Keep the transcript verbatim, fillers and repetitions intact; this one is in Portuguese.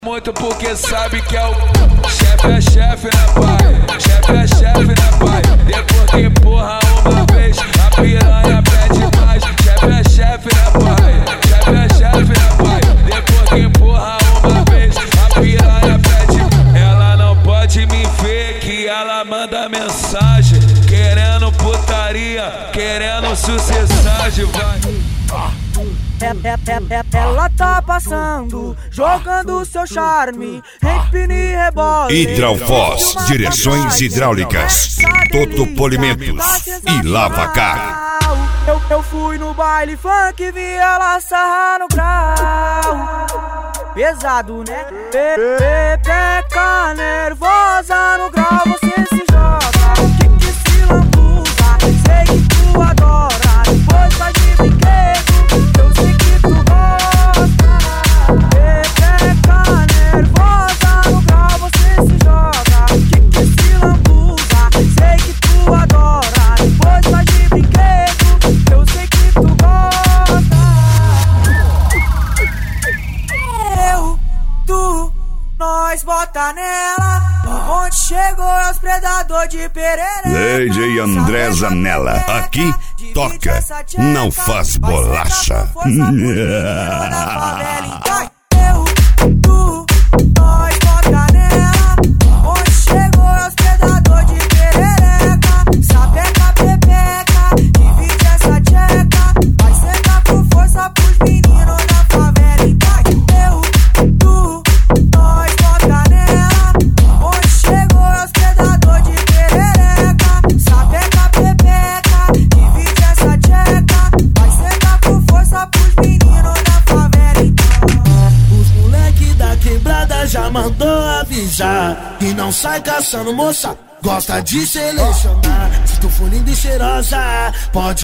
Muito porque sabe que é o chefe é chefe, né pai? Chefe é chefe, né pai? Depois que empurra uma vez, a piranha pede mais. Chefe é chefe, né pai? Chefe é chefe, né pai? Depois que empurra uma vez, a piranha pede. Ela não pode me ver que ela manda mensagem, querendo putaria, querendo sucessagem, vai. É, é, é, é, ela tá passando, jogando seu charme, empine e rebole. Hidralfoz, direções hidráulicas, Toto Polimentos e Lavacar. Eu, eu fui no baile funk e vi ela sarrar no grau. Pesado, né? Pepeca nervosa no grau, você se joga. Que que se lambuza, sei que tu adora. Depois vai de brinquedo, eu sei que tu gosta. Pepeca nervosa no grau, você se joga. Que que se lambuza, sei que tu adora. Depois vai de brinquedo, eu sei que tu gosta. Eu, tu, nós bota nela. Onde chegou é os predador de perereca. D J André Zanella, aqui toca, não faz bolacha. Eu, tu, nós bota nela. Onde chegou é os predador de perereca. Sapeca, pepeca, divide essa tcheca. Vai sentar com força pros meninos na favela. Eu, tu, nós bota nela. Onde chegou é os predador de perereca. Sapeca, pepeca, divide essa tcheca. Vai sentar com força pros meninos na favela. Os moleque da quebrada já mandou avisar que não sai caçando moça, gosta de selecionar. Se tu for linda e cheirosa, pode